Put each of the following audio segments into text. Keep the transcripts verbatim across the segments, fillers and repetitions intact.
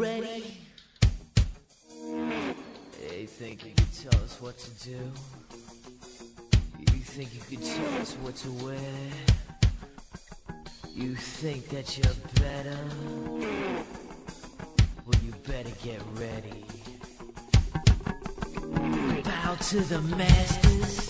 ready? Hey, think you could tell us what to do? You think you could tell us what to wear? You think that you're better? Well, you better get ready. Bow to the masters.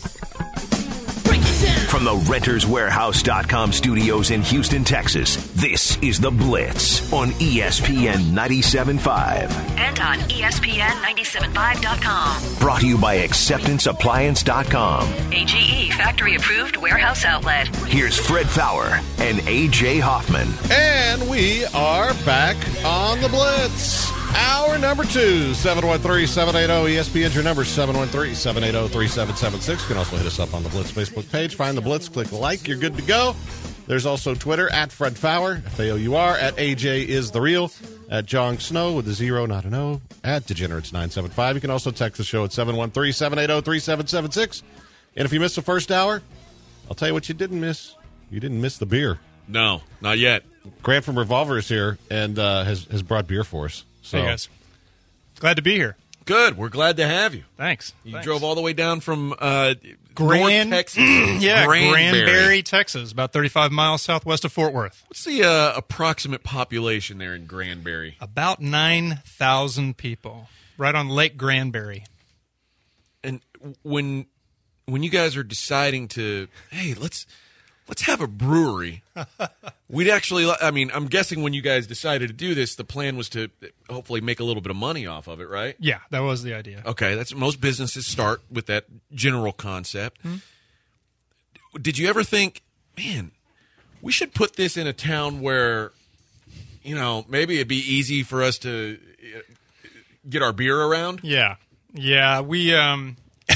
From the Renters Warehouse dot com studios in Houston, Texas, this is The Blitz on E S P N ninety-seven point five. And on E S P N ninety-seven point five dot com. Brought to you by Acceptance Appliance dot com. A G E factory-approved warehouse outlet. Here's Fred Faour and A J Hoffman. And we are back on The Blitz. Hour number two, seven one three, seven eight zero, E S P N's your number, seven one three, seven eight zero, three seven seven six. You can also hit us up on the Blitz Facebook page. Find the Blitz, click like, you're good to go. There's also Twitter, at Fred Faour, F A O U R, at A J is the real, at John Snow with a zero, not an O, at Degenerates nine seven five. You can also text the show at seven one three, seven eight zero, three seven seven six. And if you missed the first hour, I'll tell you what you didn't miss. You didn't miss the beer. No, not yet. Grant from Revolver is here and uh, has, has brought beer for us. So. Hey, guys. Glad to be here. Good. We're glad to have you. Thanks. You Thanks. drove all the way down from uh, Grand, North Texas. yeah, Granbury. Granbury, Texas, about thirty-five miles southwest of Fort Worth. What's the uh, approximate population there in Granbury? About nine thousand people, right on Lake Granbury. And when when you guys are deciding to, hey, let's let's have a brewery, we'd actually, I mean, I'm guessing when you guys decided to do this, the plan was to hopefully make a little bit of money off of it, right? Yeah, that was the idea. Okay, that's most businesses start with that general concept. Mm-hmm. Did you ever think, man, we should put this in a town where, you know, maybe it'd be easy for us to get our beer around? Yeah, yeah, we. Um,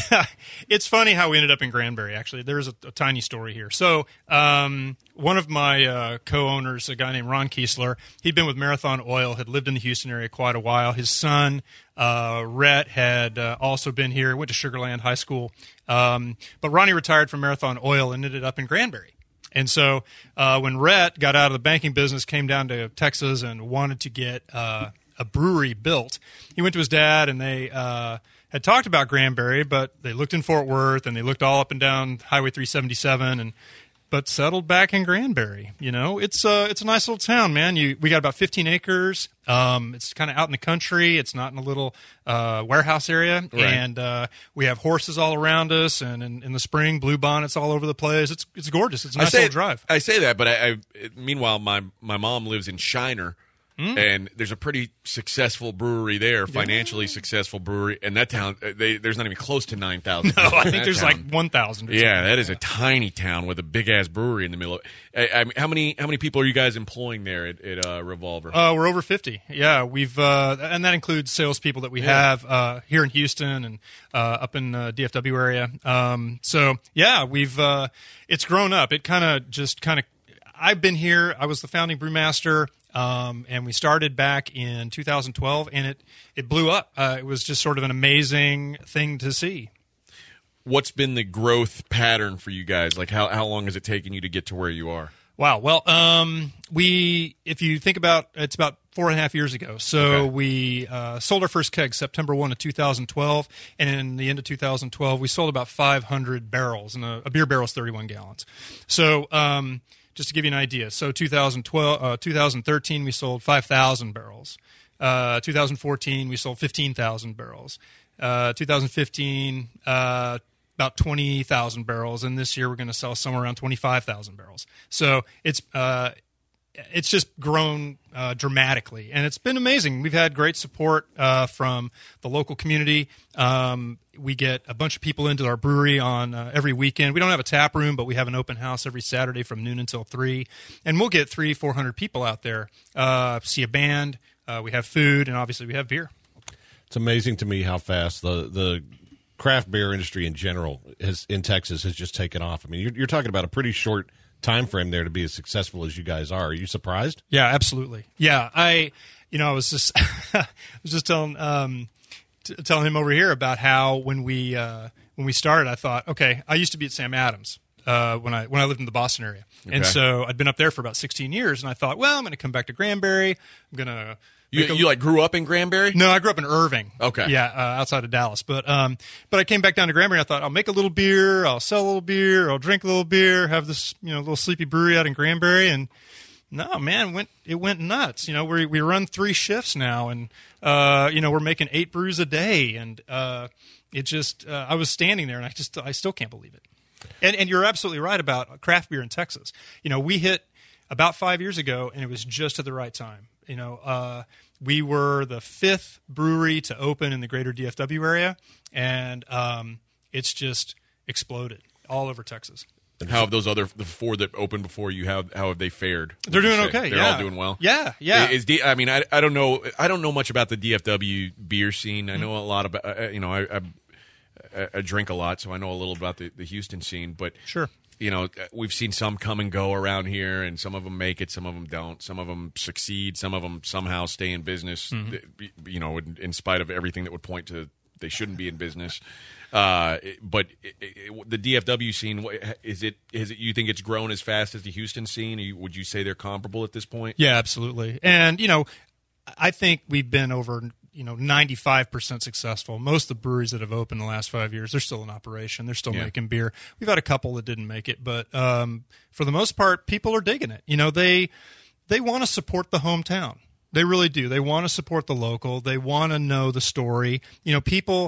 it's funny how we ended up in Granbury, actually. There's a, a tiny story here. So um, one of my uh, co-owners, a guy named Ron Kiesler, he'd been with Marathon Oil, had lived in the Houston area quite a while. His son, uh, Rhett, had uh, also been here, went to Sugar Land High School. Um, but Ronnie retired from Marathon Oil and ended up in Granbury. And so uh, when Rhett got out of the banking business, came down to Texas and wanted to get uh, a brewery built, he went to his dad and they uh, – had talked about Granbury, but they looked in Fort Worth and they looked all up and down Highway three seventy-seven, and but settled back in Granbury. You know, it's uh, it's a nice little town, man. You we got about fifteen acres. Um, it's kind of out in the country. It's not in a little uh, warehouse area, right. and uh, we have horses all around us. And in, in the spring, bluebonnets all over the place. It's it's gorgeous. It's a nice I say, little drive. I say that, but I, I meanwhile my my mom lives in Shiner. Mm. And there's a pretty successful brewery there, financially yeah. successful brewery, and that town, they, there's not even close to nine thousand. No, I think there's town. like one thousand. Yeah, that is a tiny town with a big ass brewery in the middle of it. I, I mean, how many how many people are you guys employing there at, at uh, Revolver? Uh, we're over fifty. Yeah, we've uh, and that includes salespeople that we yeah. have uh, here in Houston and uh, up in uh, D F W area. Um, so yeah, we've uh, it's grown up. It kind of just kind of. I've been here. I was the founding brewmaster. Um, and we started back in two thousand twelve, and it, it blew up. Uh, it was just sort of an amazing thing to see. What's been the growth pattern for you guys? Like, how, how long has it taken you to get to where you are? Wow. Well, um, we, if you think about, it's about four and a half years ago. So okay. we uh, sold our first keg September first of two thousand twelve, and in the end of two thousand twelve, we sold about five hundred barrels, and a, a beer barrel is thirty-one gallons. So, um, just to give you an idea, so two thousand twelve, uh, two thousand thirteen, we sold five thousand barrels. Uh, two thousand fourteen, we sold fifteen thousand barrels. Uh, two thousand fifteen, uh, about twenty thousand barrels. And this year we're going to sell somewhere around twenty-five thousand barrels. So it's uh, it's just grown uh, dramatically. And it's been amazing. We've had great support uh, from the local community. Um, we get a bunch of people into our brewery on uh, every weekend. We don't have a tap room, but we have an open house every Saturday from noon until three. And we'll get three, four hundred people out there, uh, see a band. Uh, we have food, and obviously we have beer. It's amazing to me how fast the, the craft beer industry in general has, in Texas has just taken off. I mean, you're, you're talking about a pretty short time frame there to be as successful as you guys are. Are you surprised? Yeah, absolutely. Yeah, I, you know, I was just, I was just telling, um, t- telling him over here about how when we uh, when we started, I thought, okay, I used to be at Sam Adams uh, when I when I lived in the Boston area, okay. and so I'd been up there for about sixteen years, and I thought, well, I'm going to come back to Granbury. I'm going to You, Make a- you like grew up in Granbury? No, I grew up in Irving. Okay. Yeah, uh, outside of Dallas. But um, but I came back down to Granbury. And I thought I'll make a little beer, I'll sell a little beer, I'll drink a little beer, have this you know little sleepy brewery out in Granbury, and no man, went it went nuts. You know, we we run three shifts now, and uh, you know we're making eight brews a day, and uh, it just uh, I was standing there, and I just I still can't believe it. And and you're absolutely right about craft beer in Texas. You know, we hit about five years ago, and it was just at the right time. You know, uh, we were the fifth brewery to open in the greater D F W area, and um, it's just exploded all over Texas. How have those other the four that opened before you? How how have they fared? They're would you doing say? okay. They're yeah. all doing well. Yeah, yeah. Is D, I mean, I, I don't know. I don't know much about the D F W beer scene. I know a lot about. Uh, you know, I, I I drink a lot, so I know a little about the, the Houston scene. But Sure. you know, we've seen some come and go around here, and some of them make it, some of them don't. Some of them succeed, some of them somehow stay in business. Mm-hmm. You know, in, in spite of everything that would point to they shouldn't be in business. Uh, but it, it, the D F W scene, what- is it? Is it? You think it's grown as fast as the Houston scene? Or you, would you say they're comparable at this point? Yeah, absolutely. And, you know, I think we've been over, you know, ninety-five percent successful. Most of the breweries that have opened in the last five years, they're still in operation. They're still Yeah. making beer. We've had a couple that didn't make it, but um, for the most part, people are digging it. You know, they they want to support the hometown. They really do. They want to support the local. They want to know the story. You know, people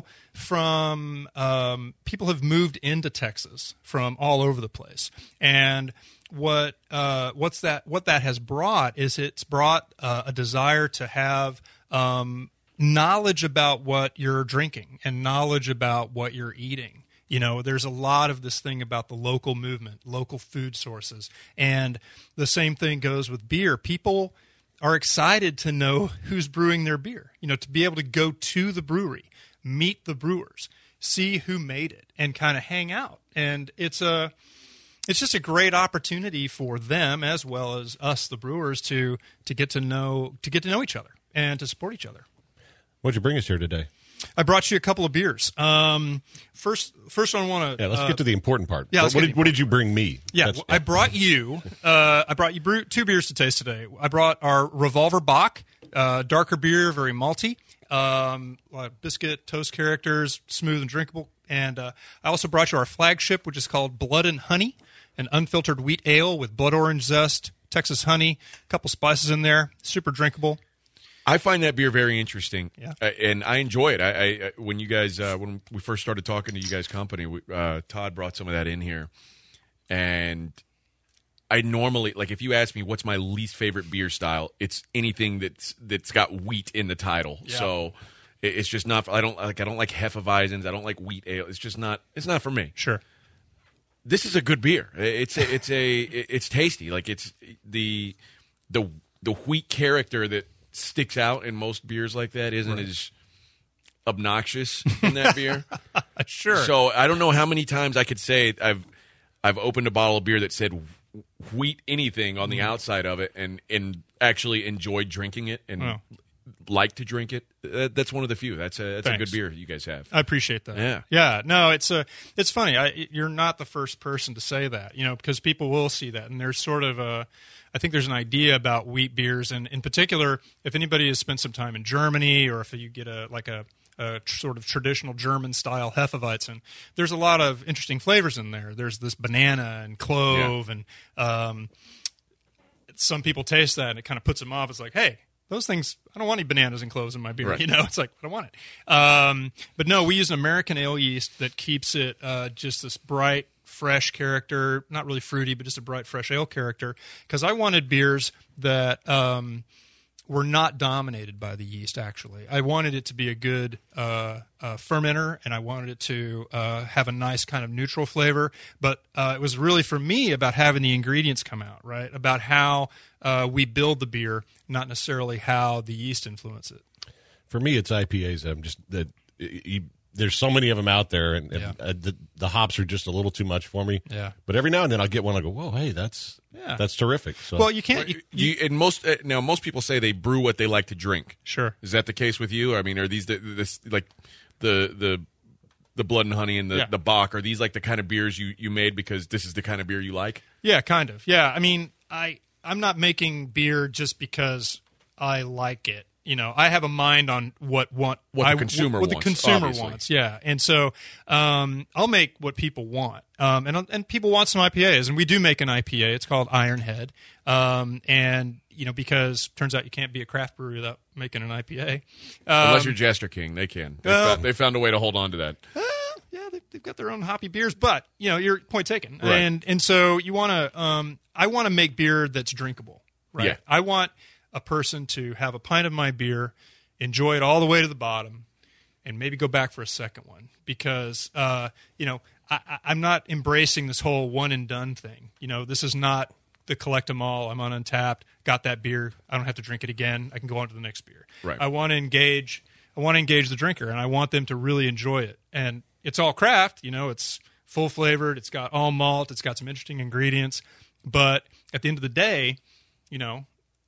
from um, people have moved into Texas from all over the place, and what uh, what's that? What that has brought is it's brought uh, a desire to have um, knowledge about what you're drinking and knowledge about what you're eating. You know, there's a lot of this thing about the local movement, local food sources, and the same thing goes with beer. People are excited to know who's brewing their beer, you know, to be able to go to the brewery, meet the brewers, see who made it, and kind of hang out. And it's a, it's just a great opportunity for them as well as us, the brewers, to to get to know to get to know each other and to support each other. What'd you bring us here today? I brought you a couple of beers. Um, first, first I want to Yeah, let's uh, get to the important part. yeah, what, let's what get did, to what did you bring me? Yeah, That's- I brought you. Uh, I brought you brew, two beers to taste today. I brought our Revolver Bock, uh, darker beer, very malty, um, a lot of biscuit toast characters, smooth and drinkable. And uh, I also brought you our flagship, which is called Blood and Honey, an unfiltered wheat ale with blood orange zest, Texas honey, a couple spices in there, super drinkable. I find that beer very interesting, Yeah. uh, and I enjoy it. I, I when you guys uh, when we first started talking to you guys' company, we, uh, Todd brought some of that in here, and I normally like if you ask me what's my least favorite beer style, it's anything that's that's got wheat in the title. Yeah. So it, it's just not. I don't like. I don't like Hefeweizens. I don't like wheat ale. It's just not. It's not for me. Sure. This is a good beer. It's a, it's a it's tasty. Like it's the the the wheat character that sticks out in most beers like that isn't Right. as obnoxious in that beer. Sure. So I don't know how many times I could say I've I've opened a bottle of beer that said wheat anything on the Mm-hmm. outside of it and and actually enjoyed drinking it and Wow. like to drink it. That, that's one of the few. That's a that's a Thanks. good beer you guys have. I appreciate that. Yeah. yeah. No, it's a, it's funny. I, you're not the first person to say that, you know, because people will see that, and there's sort of a, I think there's an idea about wheat beers, and in particular, if anybody has spent some time in Germany, or if you get a like a, a tr- sort of traditional German style Hefeweizen, there's a lot of interesting flavors in there. There's this banana and clove, and um, some people taste that and it kind of puts them off. It's like, hey, those things, I don't want any bananas and cloves in my beer. Right. You know, it's like, I don't want it. Um, but no, we use an American ale yeast that keeps it uh, just this bright, fresh character, not really fruity, but just a bright, fresh ale character. Because I wanted beers that um, were not dominated by the yeast, actually. I wanted it to be a good uh, uh, fermenter, and I wanted it to uh, have a nice kind of neutral flavor. But uh, it was really, for me, about having the ingredients come out, right? About how uh, we build the beer, not necessarily how the yeast influence it. For me, it's I P As. I'm just that you, there's so many of them out there, and, and Yeah. uh, the, the hops are just a little too much for me. Yeah. But every now and then I'll get one. I go, whoa, hey, that's Yeah. that's terrific. So Well, you can't. You, You, and most uh, now most people say they brew what they like to drink. Sure. Is that the case with you? I mean, are these the this like the the the blood and honey and the, Yeah. the Bach? Are these like the kind of beers you, you made because this is the kind of beer you like? Yeah, kind of. Yeah, I mean, I I'm not making beer just because I like it. you know, I have a mind on what want What the I, consumer what, what wants, the consumer obviously. wants. Yeah, and so um, I'll make what people want, um, and and people want some I P As, and we do make an I P A. It's called Ironhead, um, and you know, because turns out you can't be a craft brewery without making an I P A. Um, Unless you're Jester King, they can. They, well- found, they found a way to hold on to that. Uh, yeah, they, they've got their own hoppy beers, but you know, your point taken. Right. And and so you want to, um, I want to make beer that's drinkable, right? Yeah. I want a person to have a pint of my beer, enjoy it all the way to the bottom, and maybe go back for a second one because uh, you know I, I, I'm not embracing this whole one and done thing. You know, this is not the collect 'em all. I'm on Untapped, got that beer. I don't have to drink it again. I can go on to the next beer. Right. I want to engage. I want to engage the drinker, and I want them to really enjoy it. And it's all craft. You know, it's full flavored. It's got all malt. It's got some interesting ingredients. But at the end of the day, you know,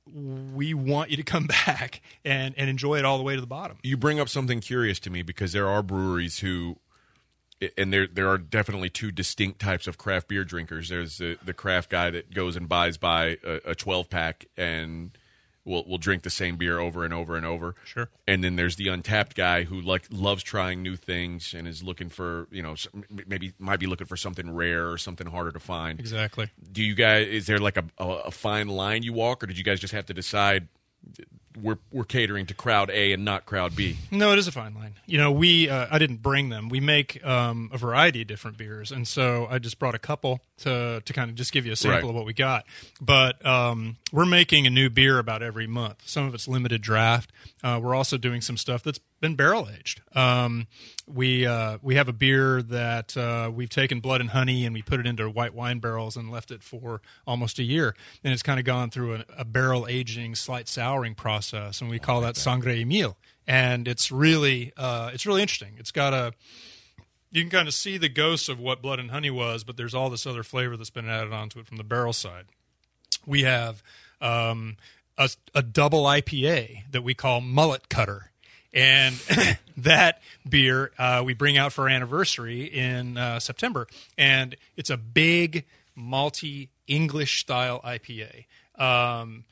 we want you to come back and, and enjoy it all the way to the bottom. You bring up something curious to me because there are breweries who, and there there are definitely two distinct types of craft beer drinkers. There's the, the craft guy that goes and buys by a twelve pack and will will drink the same beer over and over and over. Sure. And then there's the Untapped guy who like loves trying new things and is looking for, you know, maybe might be looking for something rare or something harder to find. Exactly. Do you guys, is there like a, a, a fine line you walk, or did you guys just have to decide we're we're catering to crowd A and not crowd B? No, it is a fine line. You know, we uh, I didn't bring them. We make um, a variety of different beers, and so I just brought a couple to to kind of just give you a sample Right. of what we got. But um, we're making a new beer about every month. Some of it's limited draft. Uh, we're also doing some stuff that's been barrel aged. Um, we uh, we have a beer that uh, we've taken Blood and Honey and we put it into white wine barrels and left it for almost a year, and it's kind of gone through a, a barrel aging, slight souring process, and we call that Sangre y Miel. And it's really uh, it's really interesting. It's got a you can kind of see the ghosts of what Blood and Honey was, but there's all this other flavor that's been added onto it from the barrel side. We have um, a, a double I P A that we call Mullet Cutter. And that beer uh, we bring out for our anniversary in uh, September. And it's a big, malty, English-style I P A. Um,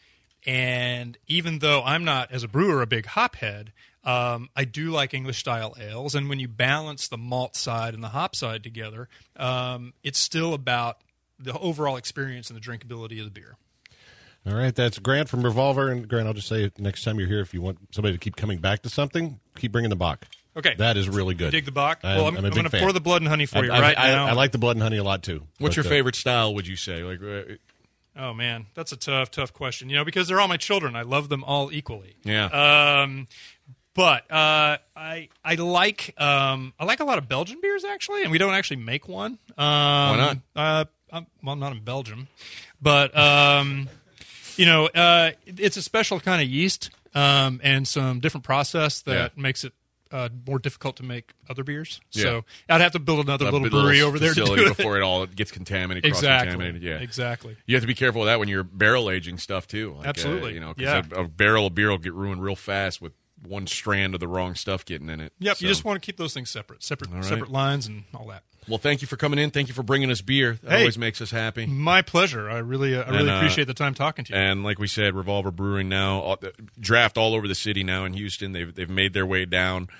and even though I'm not, as a brewer, a big hop head, um, I do like English-style ales. And when you balance the malt side and the hop side together, um, it's still about the overall experience and the drinkability of the beer. All right, that's Grant from Revolver. And Grant, I'll just say next time you're here, if you want somebody to keep coming back to something, keep bringing the Bach. Okay. That is really good. You dig the Bach? I'm, well, I'm, I'm a I'm big going to fan. pour the Blood and Honey for I, you I, right I, now. I like the Blood and Honey a lot, too. What's But, your uh, favorite style, would you say? Like, uh, Oh man, that's a tough, tough question. You know, because they're all my children. I love them all equally. Yeah. Um, but uh, I I like um, I like a lot of Belgian beers actually, and we don't actually make one. Um, Why not? Uh, I'm, well, I'm not in Belgium, but um, you know, uh, it's a special kind of yeast um, and some different process that Yeah. makes it. Uh, more difficult to make other beers, Yeah. so I'd have to build another a little bit brewery little over there to facility do it. before it all gets contaminated, Exactly. cross-contaminated. Yeah, Exactly. You have to be careful with that when you're barrel aging stuff too. Like, Absolutely. uh, you know, Yeah. because a, a barrel of beer will get ruined real fast with one strand of the wrong stuff getting in it. Yep, So- you just want to keep those things separate, separate, right. separate lines, and all that. Well, thank you for coming in. Thank you for bringing us beer. That Hey. always makes us happy. My pleasure. I really, uh, I really And, uh, appreciate the time talking to you. And like we said, Revolver Brewing now all, draft all over the city now in Houston. They've they've made their way down,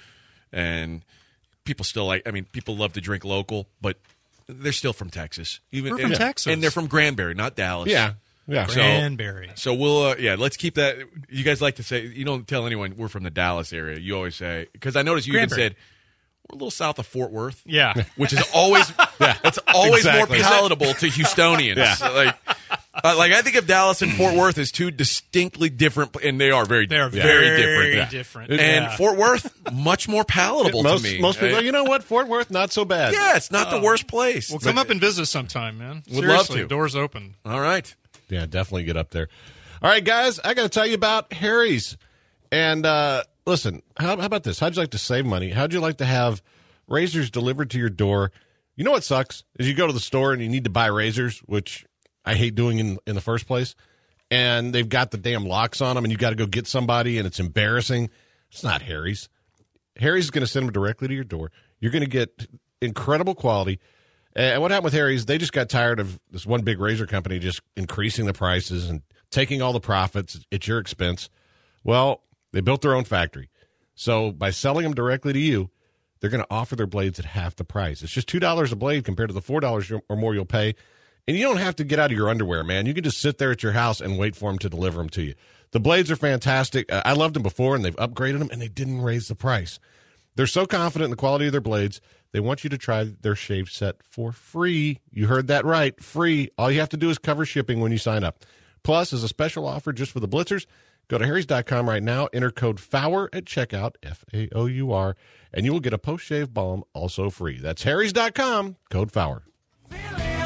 and people still like. I mean, people love to drink local, but they're still from Texas. Even We're from and, Texas. and they're from Granbury, not Dallas. Yeah, yeah. So- Cranberry. So we'll uh, yeah, let's keep that. You guys like to say you don't tell anyone we're from the Dallas area. You always say because I noticed you even Granbury. said we're a little south of Fort Worth. Yeah. Which is always it's always Exactly. more palatable to Houstonians. Yeah. Like, uh, like I think of Dallas and Fort Worth as two distinctly different, and they are very, They are very, very different. Yeah. different. And Yeah. Fort Worth, much more palatable most, to me. most people, Uh, you know what? Fort Worth, not so bad. yeah, it's not the worst place. Well, come up and visit us sometime, man. Would love Seriously, to. doors open. All right. Yeah, definitely get up there. All right, guys, I got to tell you about Harry's. And uh, listen, how, how about this? How'd you like to save money? How'd you like to have razors delivered to your door? You know what sucks is you go to the store and you need to buy razors, which I hate doing in, in the first place, and they've got the damn locks on them, and you got to go get somebody, and it's embarrassing. It's not Harry's. Harry's is going to send them directly to your door. You're going to get incredible quality. And what happened with Harry's, they just got tired of this one big razor company just increasing the prices and taking all the profits at your expense. Well, They built their own factory. So by selling them directly to you, they're going to offer their blades at half the price. It's just two dollars a blade compared to the four dollars or more you'll pay. And you don't have to get out of your underwear, man. You can just sit there at your house and wait for them to deliver them to you. The blades are fantastic. I loved them before, and they've upgraded them, and they didn't raise the price. They're so confident in the quality of their blades, they want you to try their shave set for free. You heard that right, free. All you have to do is cover shipping when you sign up. Plus, as a special offer just for the Blitzers, go to harrys dot com right now, enter code FOUR at checkout, F A O U R, and you will get a post-shave balm also free. That's harrys dot com, code FOUR. G,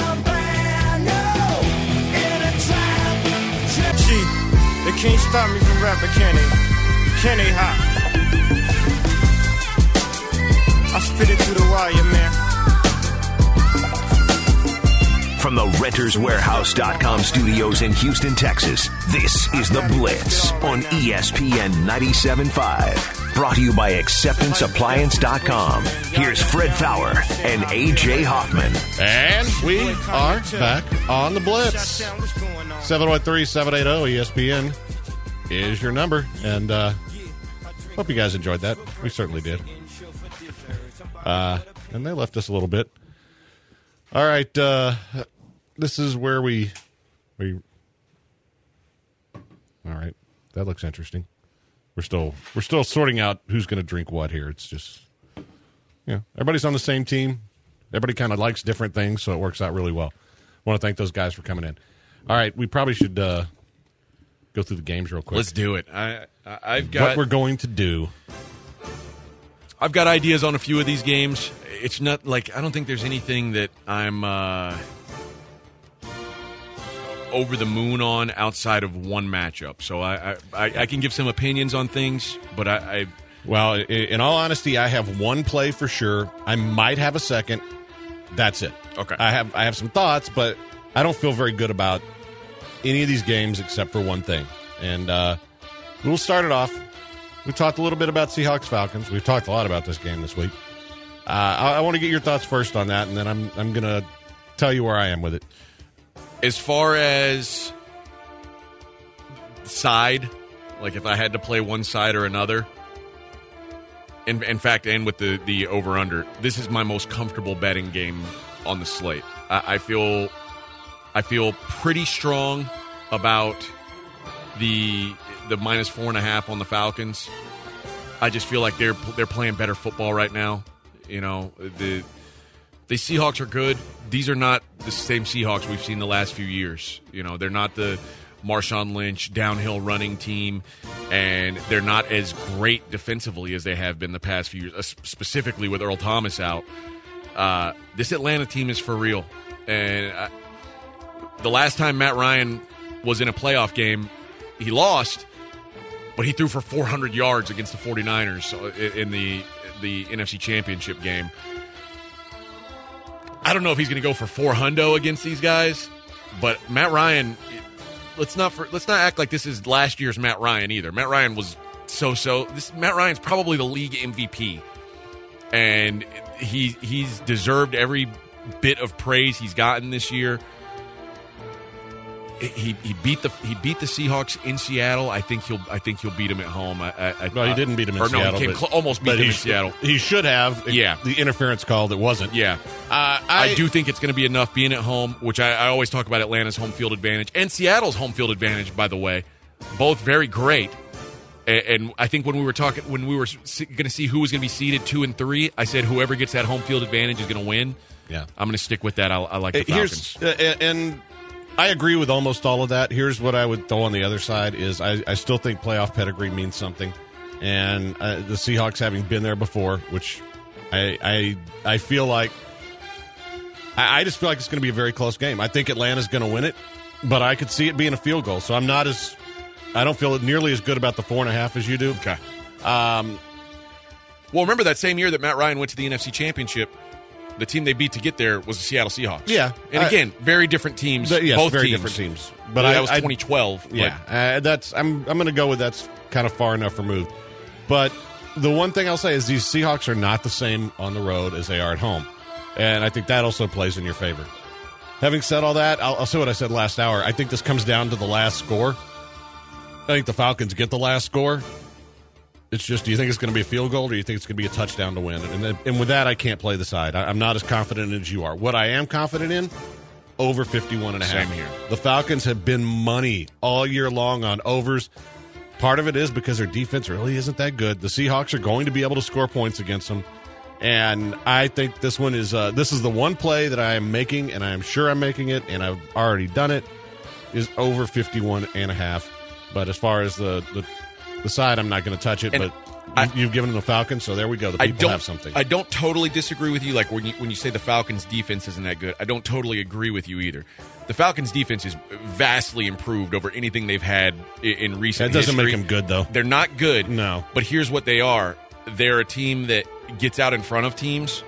they can't stop me from rapping, can they? Can they, hot? I spit it through the wire, man. From the renters warehouse dot com studios in Houston, Texas, this is The Blitz on E S P N ninety-seven point five. Brought to you by acceptance appliance dot com. Here's Fred Fowler and A J Hoffman. And we are back on The Blitz. seven one three, seven eight zero, E S P N is your number. And uh, hope you guys enjoyed that. We certainly did. Uh, and they left us a little bit. All right. Uh, this is where we, we... All right. That looks interesting. We're still we're still sorting out who's going to drink what here. It's just, you know, everybody's on the same team. Everybody kind of likes different things, so it works out really well. I want to thank those guys for coming in. All right, we probably should uh, go through the games real quick. Let's do it. I, I I've got what we're going to do. I've got ideas on a few of these games. It's not like I don't think there's anything that I'm uh, over the moon on outside of one matchup. So I I, I can give some opinions on things, but I, I well, in all honesty, I have one play for sure. I might have a second. That's it. Okay. I have I have some thoughts, but I don't feel very good about any of these games except for one thing. And uh, we'll start it off. We talked a little bit about Seahawks-Falcons. We've talked a lot about this game this week. Uh, I, I want to get your thoughts first on that, and then I'm I'm going to tell you where I am with it. As far as side, like if I had to play one side or another, in, in fact, and with the, the over-under, this is my most comfortable betting game on the slate. I, I feel I feel pretty strong about the the minus four and a half on the Falcons. I just feel like they're they're playing better football right now. You know, the the Seahawks are good. These are not the same Seahawks we've seen the last few years. You know, they're not the Marshawn Lynch downhill running team, and they're not as great defensively as they have been the past few years, specifically with Earl Thomas out. Uh, this Atlanta team is for real. And I, the last time Matt Ryan was in a playoff game, he lost, but he threw for four hundred yards against the 49ers in the the N F C Championship game. I don't know if he's going to go for four hundo against these guys, but Matt Ryan, let's not for, let's not act like this is last year's Matt Ryan either. Matt Ryan was so-so. This Matt Ryan's probably the league M V P, and he he's deserved every bit of praise he's gotten this year. He he beat the he beat the Seahawks in Seattle. I think he'll I think he'll beat him at home. I, I, no, he didn't beat him in or Seattle. No, he came but, cl- almost beat but him he in sh- Seattle. He should have. Yeah, the interference called. It wasn't. Yeah, uh, I, I do think it's going to be enough being at home, which I, I always talk about Atlanta's home field advantage and Seattle's home field advantage. By the way, both very great. And, and I think when we were talking, when we were going to see who was going to be seeded two and three, I said whoever gets that home field advantage is going to win. Yeah, I'm going to stick with that. I, I like the Falcons. Here's, uh, and I agree with almost all of that. Here's what I would throw on the other side is I, I still think playoff pedigree means something. And uh, the Seahawks having been there before, which I I, I feel like I, I just feel like it's going to be a very close game. I think Atlanta's going to win it, but I could see it being a field goal. So I'm not as I don't feel nearly as good about the four and a half as you do. Okay. Um, well, remember that same year that Matt Ryan went to the N F C Championship, the team they beat to get there was the Seattle Seahawks. Yeah. And again, I, very different teams. The, yes, both very teams. different teams. But yeah, I, that was I, twenty twelve. Yeah. Uh, that's I'm I'm going to go with that's kind of far enough removed. But the one thing I'll say is these Seahawks are not the same on the road as they are at home. And I think that also plays in your favor. Having said all that, I'll, I'll say what I said last hour. I think this comes down to the last score. I think the Falcons get the last score. It's just, do you think it's going to be a field goal, or do you think it's going to be a touchdown to win? And then, and with that, I can't play the side. I, I'm not as confident as you are. What I am confident in, over fifty-one and a half. Same here. The Falcons have been money all year long on overs. Part of it is because their defense really isn't that good. The Seahawks are going to be able to score points against them. And I think this one is uh, this is the one play that I am making, and I am sure I'm making it, and I've already done it, is over fifty-one and a half. But as far as the, the, the side, I'm not going to touch it. And but I, you've, you've given them the Falcons, so there we go. The I people don't have something. I don't totally disagree with you. Like when you when you say the Falcons' defense isn't that good, I don't totally agree with you either. The Falcons' defense is vastly improved over anything they've had in, in recent. That doesn't history. make them good, though. They're not good. No. But here's what they are: they're a team that gets out in front of teams,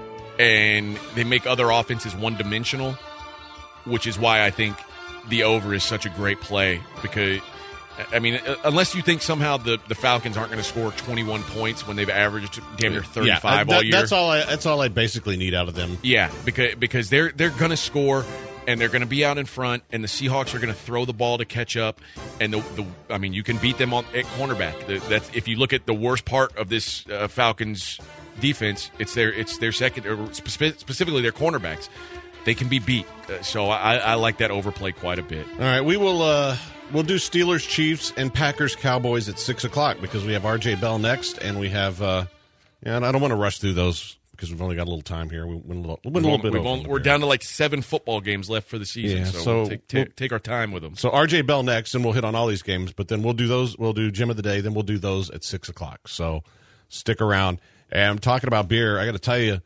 and they make other offenses one-dimensional, which is why I think the over is such a great play. Because, I mean, unless you think somehow the, the Falcons aren't going to score twenty-one points when they've averaged damn near thirty-five yeah, that, all year. That's all I. That's all I basically need out of them. Yeah, because because they're they're going to score, and they're going to be out in front, and the Seahawks are going to throw the ball to catch up. And the, the I mean, you can beat them on at cornerback. The, that's if you look at the worst part of this uh, Falcons defense, it's their it's their second, or spe- specifically their cornerbacks. They can be beat. Uh, so I, I like that overplay quite a bit. All right, we will. Uh, we'll do Steelers, Chiefs, and Packers, Cowboys at six o'clock because we have R J Bell next, and we have. Uh, yeah, and I don't want to rush through those because we've only got a little time here. We went a little, we went a little bit. We've over only, the we're period. down to like seven football games left for the season, Yeah, so, so we'll take, we'll- take, take our time with them. So R J Bell next, and we'll hit on all these games. But then we'll do those. We'll do Gym of the Day. Then we'll do those at six o'clock. So stick around. And I'm talking about beer. I got to tell you.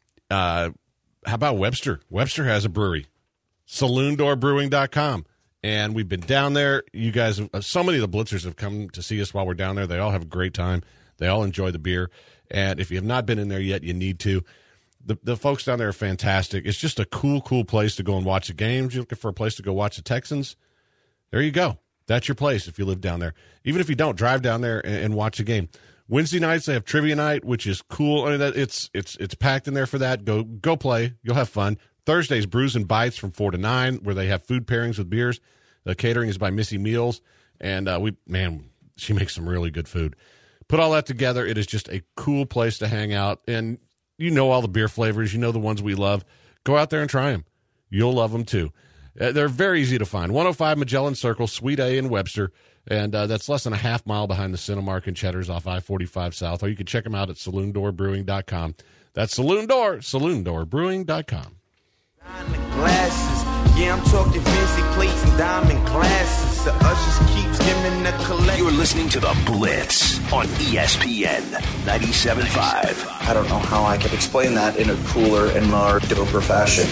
Uh, how about Webster? Webster has a brewery, saloon door brewing dot com. And we've been down there. You guys, have, so many of the Blitzers have come to see us while we're down there. They all have a great time. They all enjoy the beer. And if you have not been in there yet, you need to. The the folks down there are fantastic. It's just a cool, cool place to go and watch the games. You're looking for a place to go watch the Texans? There you go. That's your place if you live down there. Even if you don't, drive down there and, and watch the game. Wednesday nights they have trivia night, which is cool. I mean, that it's it's it's packed in there for that. Go go play. You'll have fun. Thursdays, Brews and Bites from four to nine, where they have food pairings with beers. The catering is by Missy Meals, and uh, we man, she makes some really good food. Put all that together, it is just a cool place to hang out, and you know all the beer flavors. You know the ones we love. Go out there and try them. You'll love them too. Uh, they're very easy to find. one oh five Magellan Circle, Suite A in Webster. And uh, that's less than a half mile behind the Cinemark and Cheddar's off I forty-five South. Or you can check them out at saloon door brewing dot com. That's Saloon Door, saloon door brewing dot com. Diamond glasses, yeah, I'm talking fancy plates and diamond glasses. The ushers keep skimming the collection. You're listening to The Blitz on E S P N ninety-seven point five. I don't know how I could explain that in a cooler and more doper fashion.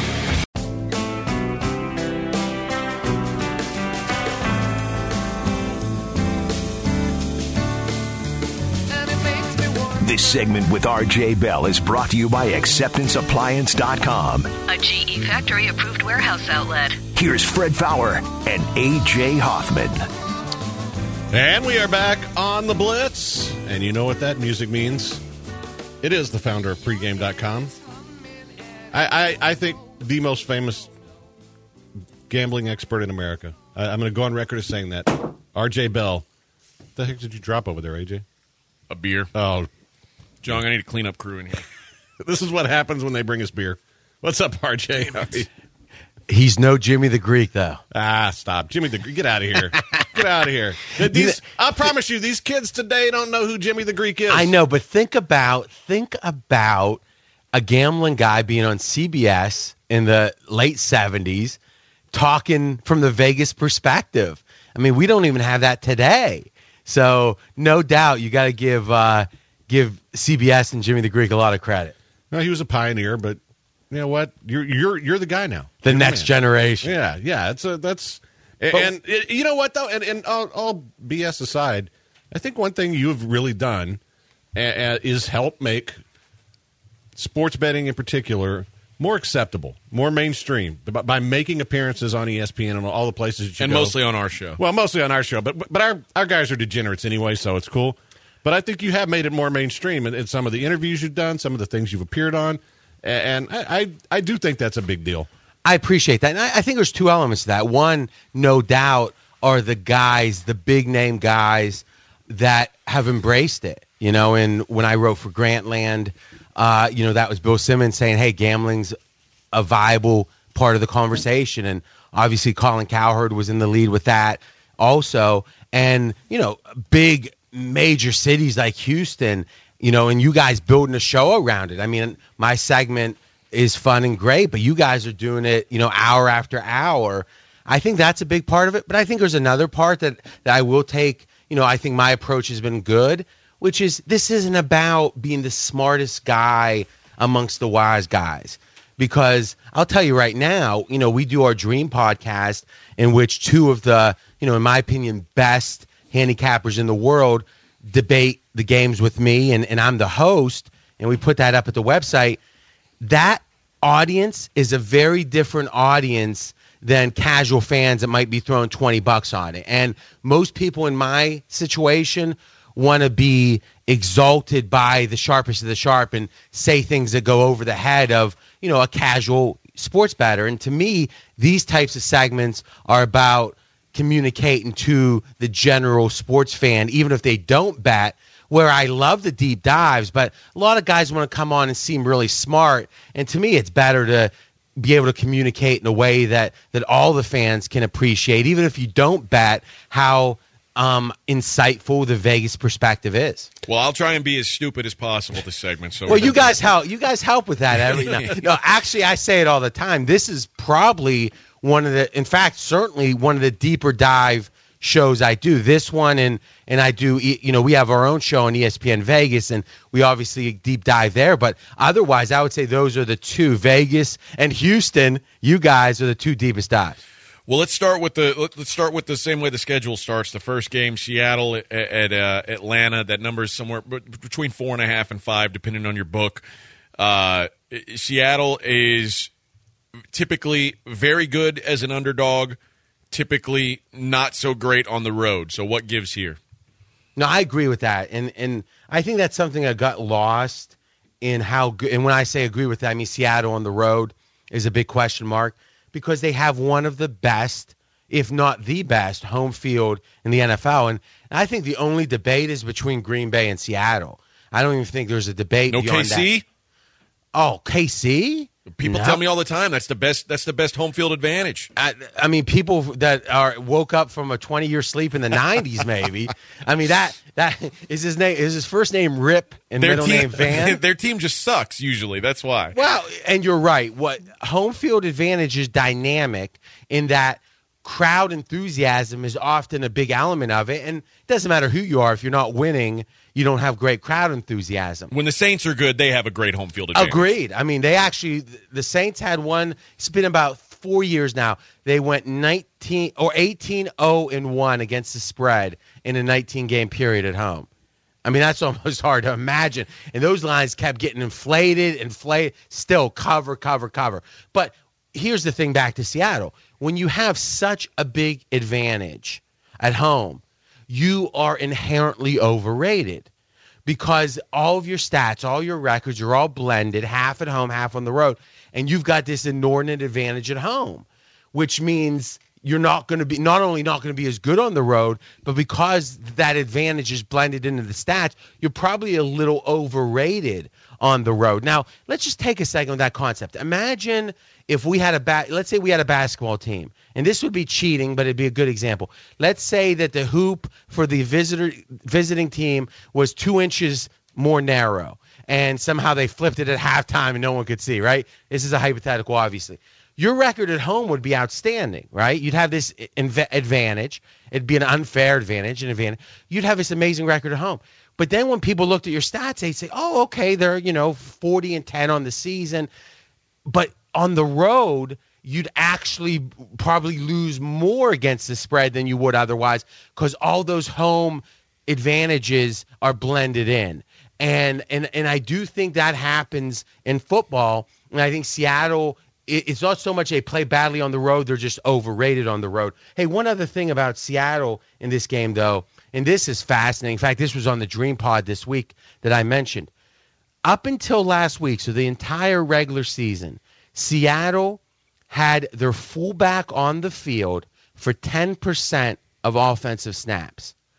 This segment with R J Bell is brought to you by acceptance appliance dot com. A G E factory approved warehouse outlet. Here's Fred Fowler and A J Hoffman. And we are back on the Blitz. And you know what that music means? It is the founder of pregame dot com. I, I, I think the most famous gambling expert in America. I, I'm going to go on record as saying that. R J Bell. What the heck did you drop over there, A J? A beer. Oh, John, I need a cleanup crew in here. this is what happens when they bring us beer. What's up, R J? He's no Jimmy the Greek, though. Ah, stop. Jimmy the Greek. Get out of here. Get out of here. These, I promise you, these kids today don't know who Jimmy the Greek is. I know, but think about think about a gambling guy being on C B S in the late seventies talking from the Vegas perspective. I mean, we don't even have that today. So no doubt you got to give uh, give C B S and Jimmy the Greek a lot of credit. No, he was a pioneer, but you know what? You're you're you're the guy now. The you're next the generation. Yeah, yeah. It's a that's and, But, and it, you know what though? And and all, all B S aside, I think one thing you have really done uh, uh, is help make sports betting in particular more acceptable, more mainstream by, by making appearances on E S P N and all the places that you And go. mostly on our show. Well, mostly on our show, but but our our guys are degenerates anyway, so it's cool. But I think you have made it more mainstream in, in some of the interviews you've done, some of the things you've appeared on, and I I, I do think that's a big deal. I appreciate that. And I, I think there's two elements to that. One, no doubt, are the guys, the big name guys that have embraced it. You know, and when I wrote for Grantland, uh, you know, that was Bill Simmons saying, hey, gambling's a viable part of the conversation. And obviously Colin Cowherd was in the lead with that also. And, you know, big major cities like Houston, you know, and you guys building a show around it. I mean, my segment is fun and great, but you guys are doing it, you know, hour after hour. I think that's a big part of it. But I think there's another part that, that I will take, you know, I think my approach has been good, which is this isn't about being the smartest guy amongst the wise guys. Because I'll tell you right now, you know, we do our Dream podcast in which two of the, you know, in my opinion, best handicappers in the world debate the games with me, and, and I'm the host, and we put that up at the website. That audience is a very different audience than casual fans that might be throwing twenty bucks on it. And most people in my situation want to be exalted by the sharpest of the sharp and say things that go over the head of, you know, a casual sports bettor. And to me, these types of segments are about communicating to the general sports fan, even if they don't bet, where I love the deep dives, but a lot of guys want to come on and seem really smart. And to me, it's better to be able to communicate in a way that, that all the fans can appreciate, even if you don't bet, how um, insightful the Vegas perspective is. Well, I'll try and be as stupid as possible this segment. So well, you guys help. You guys help with that every now. No, actually, I say it all the time. This is probably one of the, in fact, certainly one of the deeper dive shows I do. This one, and and I do, you know, we have our own show on E S P N Vegas, and we obviously deep dive there. But otherwise, I would say those are the two. Vegas and Houston, you guys are the two deepest dives. Well, let's start with the let's start with the same way the schedule starts. The first game, Seattle at, at uh, Atlanta. That number is somewhere between four and a half and five, depending on your book. Uh, Seattle is typically very good as an underdog, typically not so great on the road. So what gives here? No, I agree with that, and and I think that's something that got lost in how good. And when I say agree with that, I mean Seattle on the road is a big question mark, because they have one of the best, if not the best, home field in the N F L. And I think the only debate is between Green Bay and Seattle. I don't even think there's a debate no beyond K C? That. Oh, K C? People no. tell me all the time that's the best. That's the best home field advantage. I, I mean, people that are woke up from a twenty-year sleep in the nineties, maybe. I mean, that that is his name. Is his first name Rip and their middle team, name Van? Their team just sucks usually. That's why. Well, and you're right. What home field advantage is dynamic in that crowd enthusiasm is often a big element of it, and it doesn't matter who you are. If you're not winning, you don't have great crowd enthusiasm. When the Saints are good, they have a great home field advantage. Agreed. I mean, they actually, the Saints had one, it's been about four years now. They went nineteen or eighteen oh and one against the spread in a nineteen-game period at home. I mean, that's almost hard to imagine. And those lines kept getting inflated, inflated, still cover, cover, cover. But here's the thing back to Seattle. When you have such a big advantage at home, you are inherently overrated, because all of your stats, all your records are all blended, half at home, half on the road, and you've got this inordinate advantage at home, which means you're not going to be not only not going to be as good on the road, but because that advantage is blended into the stats, you're probably a little overrated on the road. Now, let's just take a second on that concept. Imagine if we had a ba- let's say we had a basketball team, and this would be cheating, but it'd be a good example. Let's say that the hoop for the visitor visiting team was two inches more narrow, and somehow they flipped it at halftime and no one could see, right? This is a hypothetical, obviously. Your record at home would be outstanding, right? You'd have this inv- advantage. It'd be an unfair advantage, an advantage. You'd have this amazing record at home. But then when people looked at your stats, they'd say, oh, okay, they're, you know, forty and ten on the season. But on the road, you'd actually probably lose more against the spread than you would otherwise, because all those home advantages are blended in. And, and, and I do think that happens in football. And I think Seattle, it's not so much they play badly on the road, they're just overrated on the road. Hey, one other thing about Seattle in this game, though, and this is fascinating. In fact, this was on the Dream Pod this week that I mentioned. Up until last week, so the entire regular season, Seattle had their fullback on the field for ten percent of offensive snaps.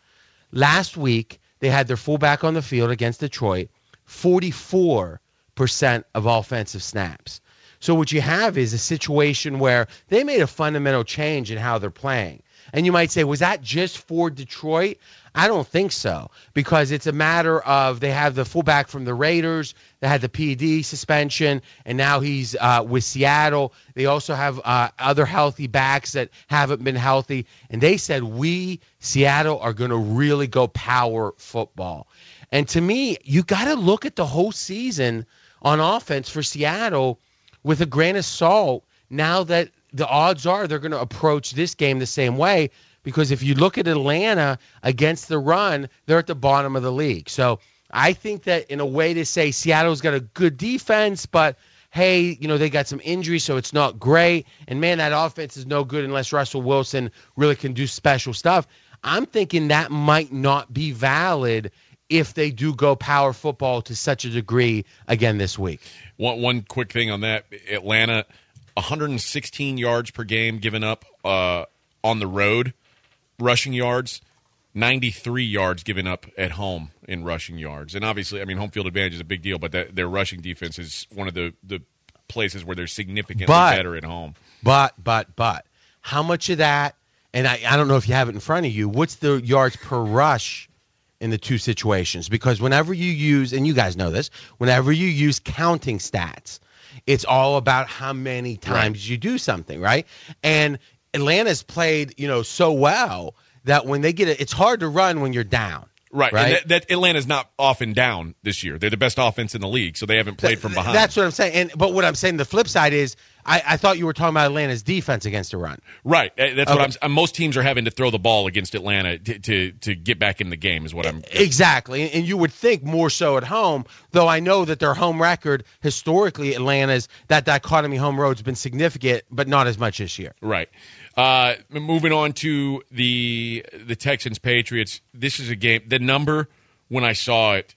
Last week, they had their fullback on the field against Detroit, forty-four percent of offensive snaps. So what you have is a situation where they made a fundamental change in how they're playing. And you might say, was that just for Detroit? I don't think so, because it's a matter of they have the fullback from the Raiders that had the P E D suspension, and now he's uh, with Seattle. They also have uh, other healthy backs that haven't been healthy. And they said, we, Seattle, are going to really go power football. And to me, you got to look at the whole season on offense for Seattle with a grain of salt now that the odds are they're going to approach this game the same way, because if you look at Atlanta against the run, they're at the bottom of the league. So I think that in a way to say Seattle's got a good defense, but hey, you know, they got some injuries, so it's not great. And man, that offense is no good unless Russell Wilson really can do special stuff. I'm thinking that might not be valid if they do go power football to such a degree again this week. One, one quick thing on that, Atlanta, one hundred sixteen yards per game given up uh, on the road, rushing yards, ninety-three yards given up at home in rushing yards. And obviously, I mean, home field advantage is a big deal, but that, their rushing defense is one of the, the places where they're significantly but, better at home. But, but, but, how much of that, and I, I don't know if you have it in front of you, what's the yards per rush in the two situations? Because whenever you use, and you guys know this, whenever you use counting stats, it's all about how many times right. you do something, right? And Atlanta's played, you know, so well that when they get it, it's hard to run when you're down. Right. right? And that, that Atlanta's not often down this year. They're the best offense in the league, so they haven't played from behind. That's what I'm saying. And but what I'm saying, the flip side is, I, I thought you were talking about Atlanta's defense against the run. Right. That's okay. what I'm. Most teams are having to throw the ball against Atlanta to, to to get back in the game. Is what I'm. Exactly, and you would think more so at home. Though I know that their home record historically, Atlanta's that dichotomy home road's been significant, but not as much this year. Right. Uh, moving on to the the Texans Patriots. This is a game. The number when I saw it,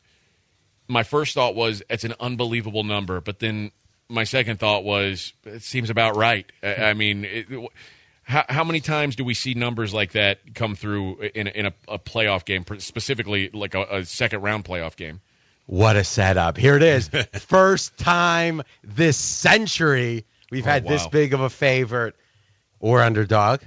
my first thought was it's an unbelievable number, but then my second thought was it seems about right. I, I mean, it, how, how many times do we see numbers like that come through in, in a, a playoff game, specifically like a, a second round playoff game? What a setup! Here it is, first time this century we've oh, had wow. this big of a favorite or underdog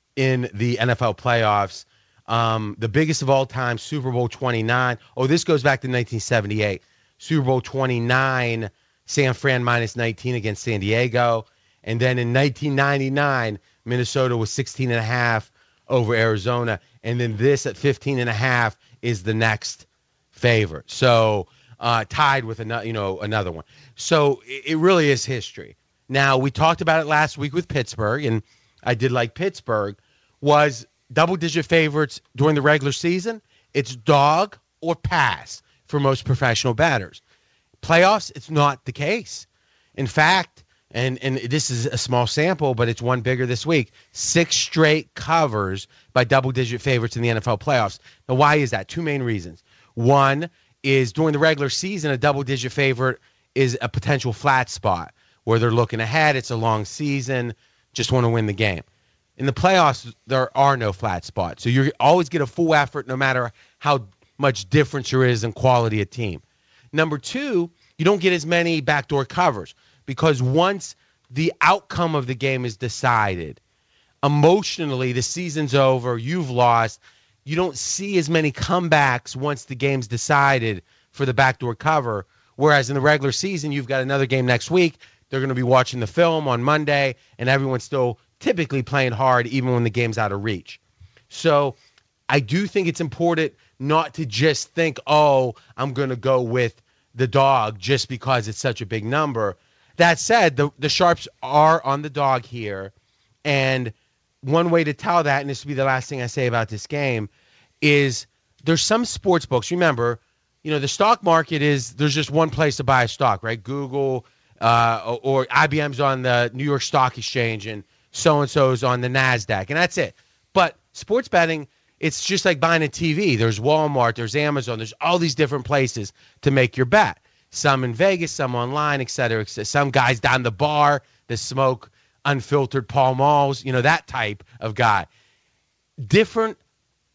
in the N F L playoffs. Um, the biggest of all time, Super Bowl twenty-nine. Oh, this goes back to nineteen seventy-eight. Super Bowl twenty-nine, San Fran minus nineteen against San Diego. And then in nineteen ninety-nine, Minnesota was sixteen and a half over Arizona. And then this at fifteen and a half is the next favorite. So uh, tied with another, you know, another one. So it, it really is history. Now, we talked about it last week with Pittsburgh, and I did like Pittsburgh, was double-digit favorites during the regular season. It's dog or pass for most professional batters. Playoffs, it's not the case. In fact, and, and this is a small sample, but it's one bigger this week, six straight covers by double-digit favorites in the N F L playoffs. Now, why is that? Two main reasons. One is during the regular season, a double-digit favorite is a potential flat spot where they're looking ahead. It's a long season, just want to win the game. In the playoffs, there are no flat spots. So you always get a full effort no matter how much difference there is in quality of team. Number two, you don't get as many backdoor covers because once the outcome of the game is decided, emotionally, the season's over, you've lost, you don't see as many comebacks once the game's decided for the backdoor cover, whereas in the regular season, you've got another game next week. They're going to be watching the film on Monday, and everyone's still typically playing hard even when the game's out of reach. So I do think it's important not to just think, oh, I'm going to go with the dog just because it's such a big number. That said, the, the Sharps are on the dog here, and one way to tell that, and this will be the last thing I say about this game, is there's some sports books. Remember, you know, the stock market is there's just one place to buy a stock, right? Google uh, or, or I B M's on the New York Stock Exchange, and so-and-so's on the NASDAQ, and that's it. But sports betting, it's just like buying a T V. There's Walmart, there's Amazon, there's all these different places to make your bet. Some in Vegas, some online, et cetera, et cetera. Some guys down the bar that smoke unfiltered Pall Malls, you know, that type of guy. Different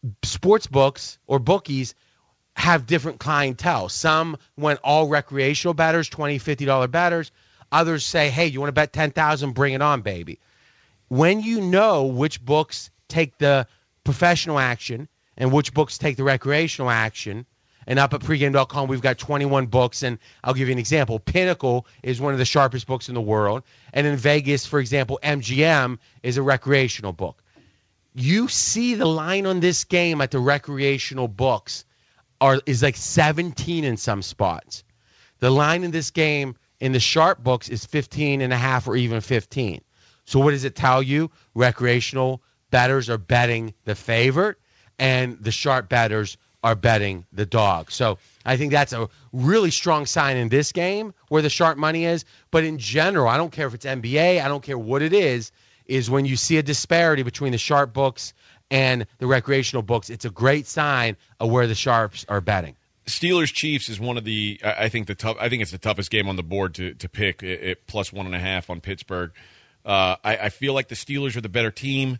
sports books or bookies have different clientele. Some went all recreational bettors, twenty dollars, fifty dollars bettors. Others say, hey, you want to bet ten thousand dollars? Bring it on, baby. When you know which books take the professional action and which books take the recreational action, and up at pregame dot com, we've got twenty-one books, and I'll give you an example. Pinnacle is one of the sharpest books in the world, and in Vegas, for example, M G M is a recreational book. You see the line on this game at the recreational books are is like seventeen in some spots. The line in this game in the sharp books is fifteen and a half or even fifteen. So what does it tell you? Recreational bettors are betting the favorite, and the sharp bettors are betting the dog. So I think that's a really strong sign in this game where the sharp money is. But in general, I don't care if it's N B A, I don't care what it is, is when you see a disparity between the sharp books and the recreational books, it's a great sign of where the sharps are betting. Steelers Chiefs is one of the I think the tough I think it's the toughest game on the board to to pick at plus one and a half on Pittsburgh. Uh, I, I feel like the Steelers are the better team,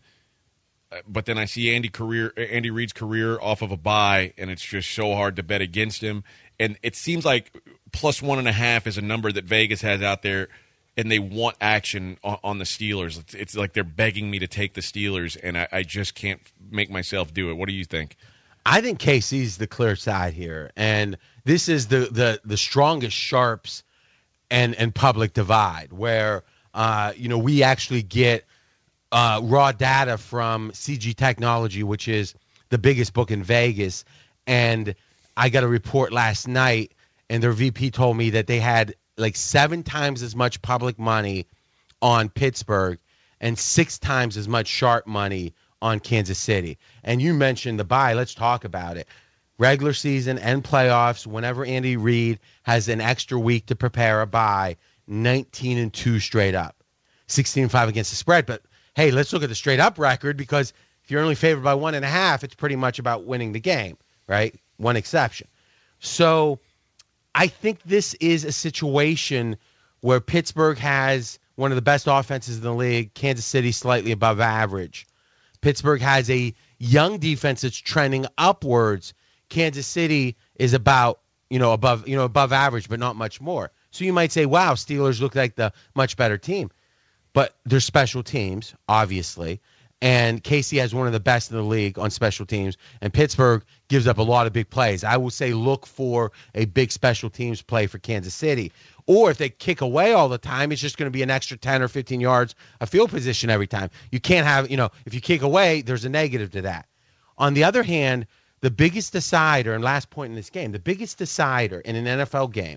but then I see Andy career Andy Reid's career off of a bye, and it's just so hard to bet against him. And it seems like plus one and a half is a number that Vegas has out there, and they want action on, on the Steelers. It's, it's like they're begging me to take the Steelers, and I, I just can't make myself do it. What do you think? I think K C's the clear side here, and this is the the the strongest sharps and and public divide where uh, you know we actually get uh, raw data from C G Technology, which is the biggest book in Vegas, and I got a report last night, and their V P told me that they had like seven times as much public money on Pittsburgh and six times as much sharp money on Kansas City. And you mentioned the bye. Let's talk about it. Regular season and playoffs, whenever Andy Reid has an extra week to prepare a bye, nineteen and two straight up. sixteen and five against the spread. But, hey, let's look at the straight up record, because if you're only favored by one and a half, it's pretty much about winning the game, right? One exception. So I think this is a situation where Pittsburgh has one of the best offenses in the league, Kansas City slightly above average. Pittsburgh has a young defense that's trending upwards. Kansas City is about, you know, above, you know, above average, but not much more. So you might say, wow, Steelers look like the much better team. But they're special teams, obviously. And K C has one of the best in the league on special teams. And Pittsburgh gives up a lot of big plays. I will say look for a big special teams play for Kansas City. Or if they kick away all the time, it's just going to be an extra ten or fifteen yards of field position every time. You can't have, you know, if you kick away, there's a negative to that. On the other hand, the biggest decider, and last point in this game, the biggest decider in an N F L game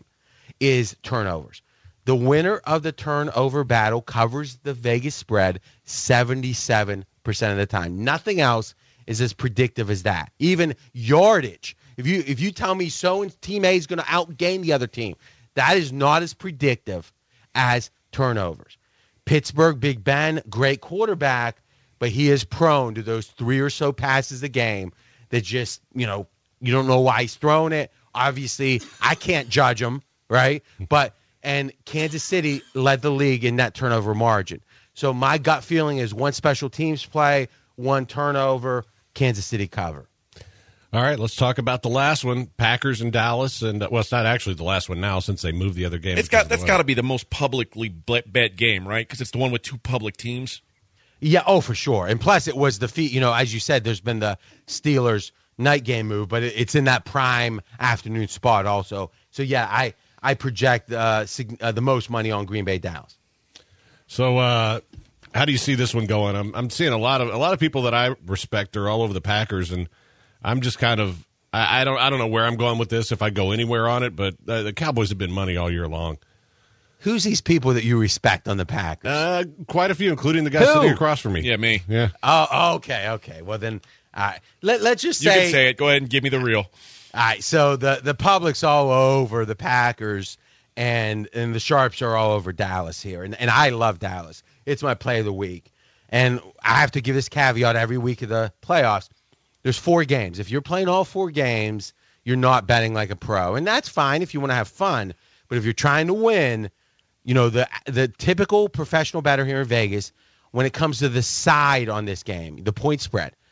is turnovers. The winner of the turnover battle covers the Vegas spread seventy-seven percent of the time. Nothing else is as predictive as that. Even yardage. If you if you tell me so and team A is going to outgain the other team, that is not as predictive as turnovers. Pittsburgh, Big Ben, great quarterback, but he is prone to those three or so passes a game that just, you know, you don't know why he's throwing it. Obviously, I can't judge him, right? But and Kansas City led the league in that turnover margin. So my gut feeling is one special teams play, one turnover, Kansas City cover. All right, let's talk about the last one, Packers and Dallas. And well, it's not actually the last one now since they moved the other game. It's got that's got to be the most publicly bet game, right? Because it's the one with two public teams. Yeah, oh, for sure. And plus, it was the feet. You know, as you said, there's been the Steelers night game move, but it, it's in that prime afternoon spot also. So yeah, I I project uh, sig- uh, the most money on Green Bay Dallas. So, uh, how do you see this one going? I'm I'm seeing a lot of a lot of people that I respect are all over the Packers, and I'm just kind of I, I don't I don't know where I'm going with this if I go anywhere on it, but uh, the Cowboys have been money all year long. Who's these people that you respect on the Packers? Uh, quite a few, including the guy Who? sitting across from me. Yeah, me. Yeah. Oh, okay, okay. Well then, all right. Let let's just You say can say it. Go ahead and give me the real. All right, so the the public's all over the Packers, and and the sharps are all over Dallas here, and and I love Dallas. It's my play of the week, and I have to give this caveat every week of the playoffs. There's four games. If you're playing all four games, you're not betting like a pro, and that's fine if you want to have fun. But if you're trying to win, you know the the typical professional bettor here in Vegas, when it comes to the side on this game, the point spread,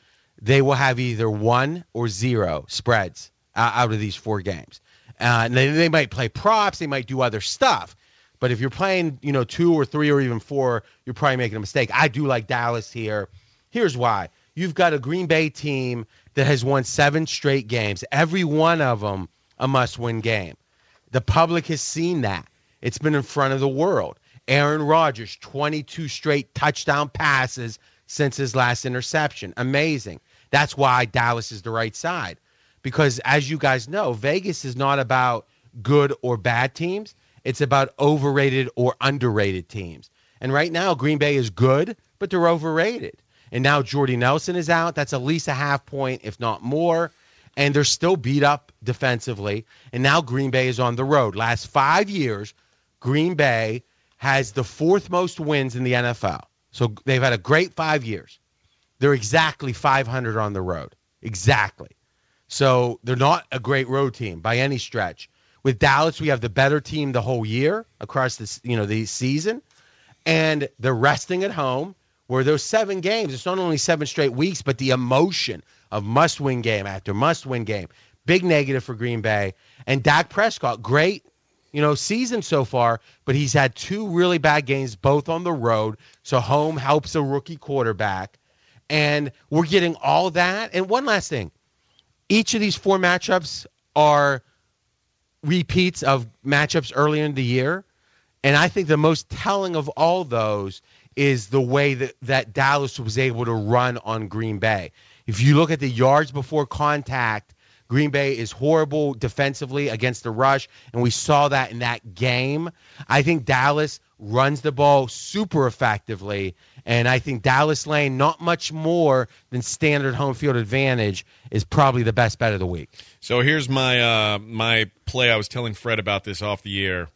they will have either one or zero spreads uh, out of these four games. Uh, and they, they might play props. They might do other stuff. But if you're playing, you know, two or three or even four, you're probably making a mistake. I do like Dallas here. Here's why. You've got a Green Bay team that has won seven straight games, every one of them a must-win game. The public has seen that. It's been in front of the world. Aaron Rodgers, twenty-two straight touchdown passes since his last interception. Amazing. That's why Dallas is the right side. Because as you guys know, Vegas is not about good or bad teams. It's about overrated or underrated teams. And right now, Green Bay is good, but they're overrated. And now Jordy Nelson is out. That's at least a half point, if not more. And they're still beat up defensively. And now Green Bay is on the road. Last five years, Green Bay has the fourth most wins in the N F L. So they've had a great five years. They're exactly five hundred on the road. Exactly. So they're not a great road team by any stretch. With Dallas, we have the better team the whole year across this, you know, the season. And they're resting at home. Where those seven games, it's not only seven straight weeks, but the emotion of must-win game after must-win game. Big negative for Green Bay. And Dak Prescott, great, you know, season so far, but he's had two really bad games, both on the road. So home helps a rookie quarterback. And we're getting all that. And one last thing. Each of these four matchups are repeats of matchups earlier in the year. And I think the most telling of all those is the way that, that Dallas was able to run on Green Bay. If you look at the yards before contact, Green Bay is horrible defensively against the rush, and we saw that in that game. I think Dallas runs the ball super effectively, and I think Dallas Lane, not much more than standard home field advantage, is probably the best bet of the week. So here's my uh, my play. I was telling Fred about this off the air.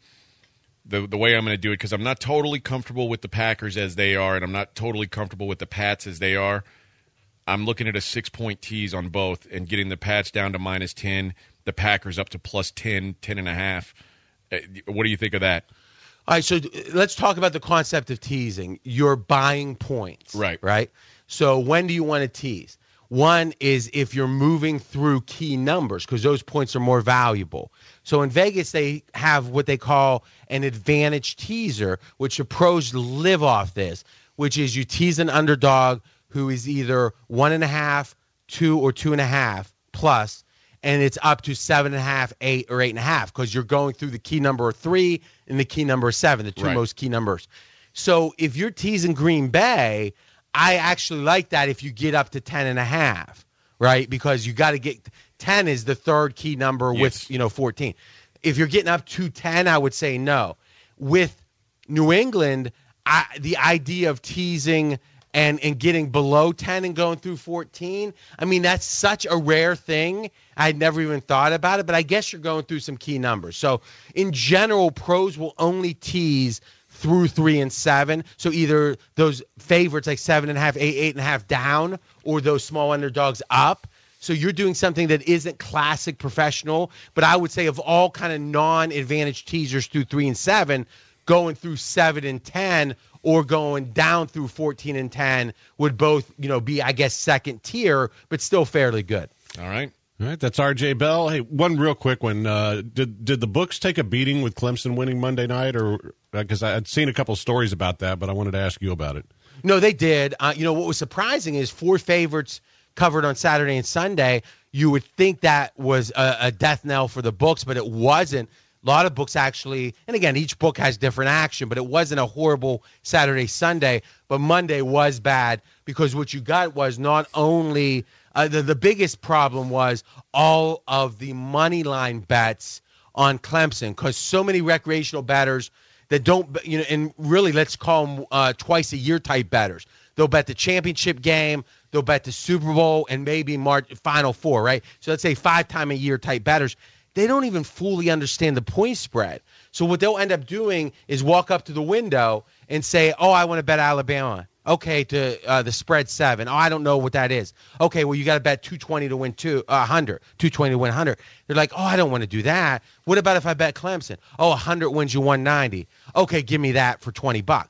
The the way I'm going to do it, because I'm not totally comfortable with the Packers as they are, and I'm not totally comfortable with the Pats as they are. I'm looking at a six-point tease on both and getting the Pats down to minus ten, the Packers up to plus ten, ten and a half. What do you think of that? All right, so let's talk about the concept of teasing. You're buying points. Right. Right? So when do you want to tease? One is if you're moving through key numbers, because those points are more valuable. So in Vegas, they have what they call an advantage teaser, which the pros live off this, which is you tease an underdog who is either one and a half, two, or two and a half plus, and it's up to seven and a half, eight, or eight and a half, because you're going through the key number of three and the key number of seven, the two right. most key numbers. So if you're teasing Green Bay, I actually like that if you get up to ten and a half, right? Because you got to get ten is the third key number yes. with, you know, fourteen. If you're getting up to ten, I would say no. With New England, I, the idea of teasing and, and getting below ten and going through fourteen, I mean, that's such a rare thing. I'd never even thought about it, but I guess you're going through some key numbers. So in general, pros will only tease through three and seven. So either those favorites like seven and a half, eight, eight and a half down, or those small underdogs up. So you're doing something that isn't classic professional, but I would say of all kind of non-advantage teasers through three and seven, going through seven and ten or going down through fourteen and ten would both, you know, be, I guess, second tier, but still fairly good. All right. All right, that's R J Bell. Hey, one real quick one. Uh, did did the books take a beating with Clemson winning Monday night, or because uh, I'd seen a couple stories about that, but I wanted to ask you about it. No, they did. Uh, you know, what was surprising is four favorites covered on Saturday and Sunday. You would think that was a, a death knell for the books, but it wasn't. A lot of books actually, and again, each book has different action, but it wasn't a horrible Saturday, Sunday, but Monday was bad because what you got was not only uh, the, the biggest problem was all of the money line bets on Clemson, because so many recreational bettors that don't, you know, and really let's call them uh, twice a year type bettors. They'll bet the championship game, they'll bet the Super Bowl, and maybe March, Final Four, right? So let's say five time a year type bettors. They don't even fully understand the point spread. So what they'll end up doing is walk up to the window and say, oh, I want to bet Alabama. Okay, to uh, the spread seven. Oh, I don't know what that is. Okay, well, you got to bet two twenty to win two, uh, one hundred, two twenty to win one hundred. They're like, oh, I don't want to do that. What about if I bet Clemson? Oh, one hundred wins you one ninety. Okay, give me that for twenty bucks.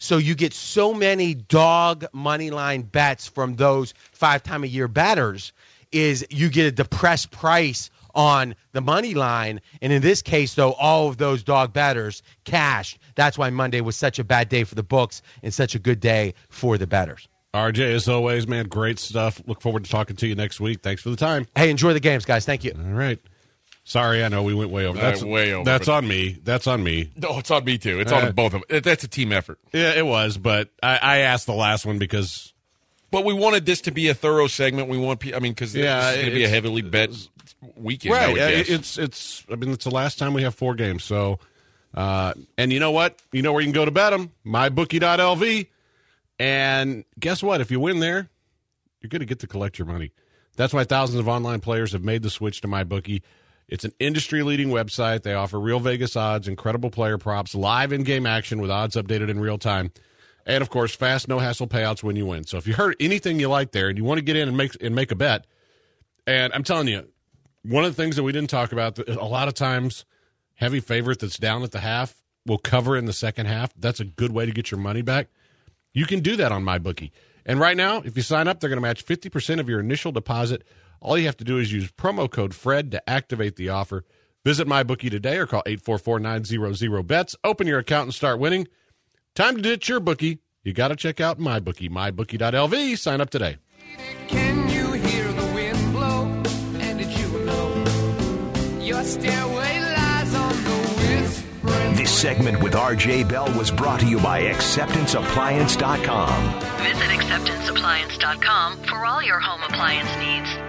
So you get so many dog money line bets from those five-time-a-year bettors is you get a depressed price on the money line. And in this case, though, all of those dog bettors cashed. That's why Monday was such a bad day for the books and such a good day for the bettors. R J, as always, man, great stuff. Look forward to talking to you next week. Thanks for the time. Hey, enjoy the games, guys. Thank you. All right. Sorry, I know we went way over. That's Uh, way over, That's but- on me. That's on me. No, it's on me too. It's Uh, on both of them. That's a team effort. Yeah, it was, but I, I asked the last one because But we wanted this to be a thorough segment. We want, pe- I mean, because Yeah, it's going to be a it's- heavily bet weekend. I right. would uh, guess. It's it's. I mean, it's the last time we have four games. So, uh, and you know what? You know where you can go to bet them? my bookie dot l v. And guess what? If you win there, you're going to get to collect your money. That's why thousands of online players have made the switch to MyBookie. It's an industry-leading website. They offer real Vegas odds, incredible player props, live in-game action with odds updated in real time, and, of course, fast, no-hassle payouts when you win. So if you heard anything you like there and you want to get in and make and make a bet, and I'm telling you, one of the things that we didn't talk about, a lot of times heavy favorite that's down at the half will cover in the second half. That's a good way to get your money back. You can do that on MyBookie. And right now, if you sign up, they're going to match fifty percent of your initial deposit. All you have to do is use promo code FRED to activate the offer. Visit MyBookie today or call eight four four, nine hundred, bets. Open your account and start winning. Time to ditch your bookie. You got to check out MyBookie, my bookie dot l v. Sign up today. Can you hear the wind blow? And did you know your stairway lies on the whispering? This segment with R J Bell was brought to you by acceptance appliance dot com. Visit acceptance appliance dot com for all your home appliance needs.